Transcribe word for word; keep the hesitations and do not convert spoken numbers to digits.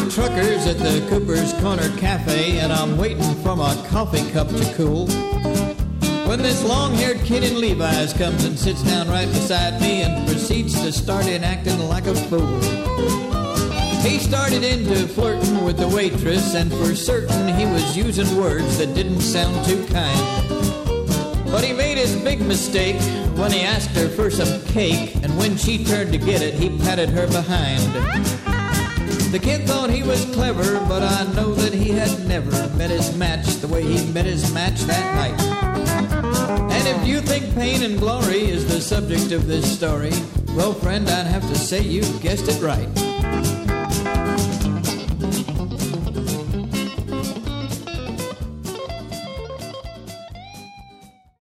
the truckers at the Cooper's Corner Cafe, and I'm waiting for my coffee cup to cool, when this long-haired kid in Levi's comes and sits down right beside me and proceeds to start in acting like a fool. He started into flirting with the waitress, and for certain he was using words that didn't sound too kind. But he made his big mistake when he asked her for some cake, and when she turned to get it, he patted her behind. The kid thought he was clever, but I know that he had never met his match the way he met his match that night. And if you think pain and glory is the subject of this story, well, friend, I'd have to say you guessed it right.